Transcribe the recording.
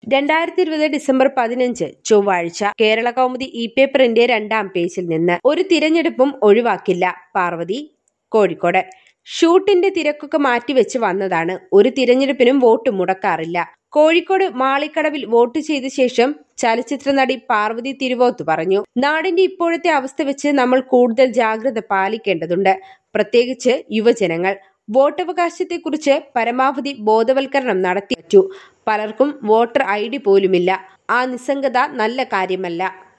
2020 December 15 ചൊവ്വാഴ്ച കേരള കൗമുദി പേപ്പറിന്റെ 2-ാം പേജിൽ നിന്ന്. ഒരു തിരഞ്ഞെടുപ്പും ഒഴിവാക്കില്ല പാർവതി, കോഴിക്കോട്. ഷൂട്ടിന്റെ തിരക്കൊക്കെ മാറ്റിവെച്ച് വന്നതാണ്. ഒരു തിരഞ്ഞെടുപ്പിനും വോട്ട് മുടക്കാറില്ല. കോഴിക്കോട് മാളിക്കടവിൽ വോട്ട് ചെയ്ത ശേഷം ചലച്ചിത്ര നടി പാർവതി തിരുവോത്ത് പറഞ്ഞു. നാടിന്റെ ഇപ്പോഴത്തെ അവസ്ഥ വെച്ച് നമ്മൾ കൂടുതൽ ജാഗ്രത പാലിക്കേണ്ടതുണ്ട്. പ്രത്യേകിച്ച് യുവജനങ്ങൾ. വോട്ടവകാശത്തെക്കുറിച്ച് പരമാവധി ബോധവൽക്കരണം നടത്തി പറ്റൂ. പലർക്കും വോട്ടർ ID പോലുമില്ല. ആ നിസ്സംഗത നല്ല കാര്യമല്ല.